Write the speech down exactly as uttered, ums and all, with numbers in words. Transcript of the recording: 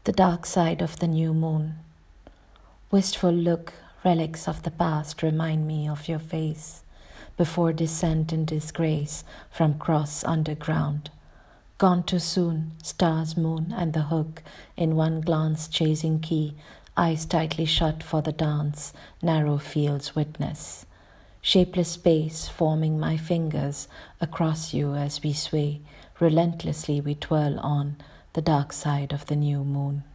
The dark side of the new moon. Wistful look, relics of the past remind me of your face, before descent in disgrace from cross underground. Gone too soon, stars, moon, and the hook, in one glance chasing key, eyes tightly shut for the dance, narrow fields witness. Shapeless space forming my fingers across you as we sway, relentlessly we twirl on the dark side of the new moon.